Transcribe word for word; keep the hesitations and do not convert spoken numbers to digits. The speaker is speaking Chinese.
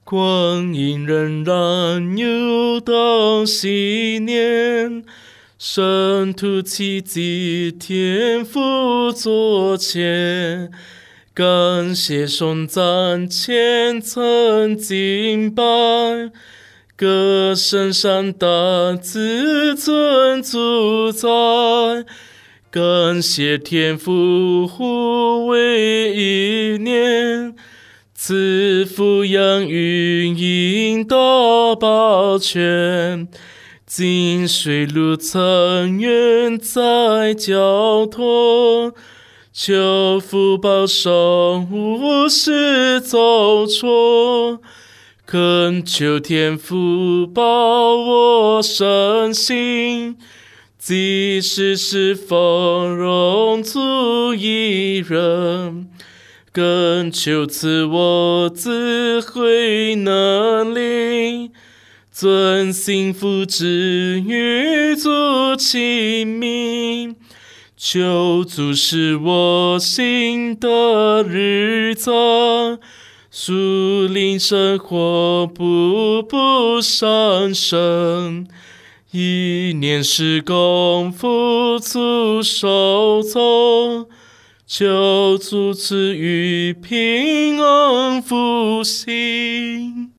光阴荏苒，又到昔年，圣徒奇迹，天父作前，感谢颂赞，虔诚敬拜，歌声山大，自尊主宰，感谢天父护卫一念，赐福养育引导保全，近水路曾远在交托，求福保守无事走错，恳求天父保我身心，即使是否容足一人，更求赐我智慧能力，遵行父旨与主亲密，求主使我行的日子，属灵生活步步上升，一念是功付出手中，求主赐予平安福星。